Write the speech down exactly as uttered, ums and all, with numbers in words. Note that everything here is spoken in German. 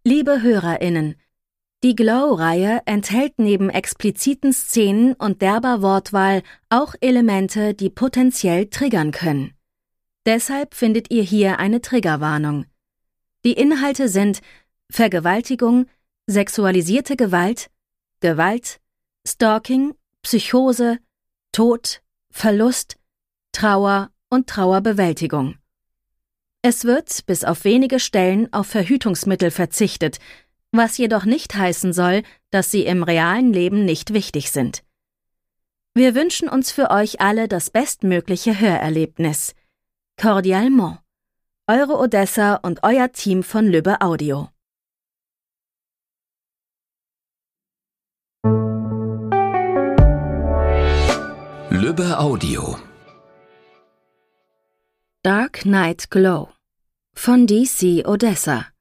Liebe HörerInnen, die Glow-Reihe enthält neben expliziten Szenen und derber Wortwahl auch Elemente, die potenziell triggern können. Deshalb findet ihr hier eine Triggerwarnung. Die Inhalte sind Vergewaltigung, sexualisierte Gewalt, Gewalt, Stalking, Psychose, Tod, Verlust, Trauer und Trauerbewältigung. Es wird bis auf wenige Stellen auf Verhütungsmittel verzichtet, was jedoch nicht heißen soll, dass sie im realen Leben nicht wichtig sind. Wir wünschen uns für euch alle das bestmögliche Hörerlebnis. Cordialement. Eure Odessa und euer Team von Lübbe Audio. Lübbe Audio. Dark Night Glow von D C Odessa.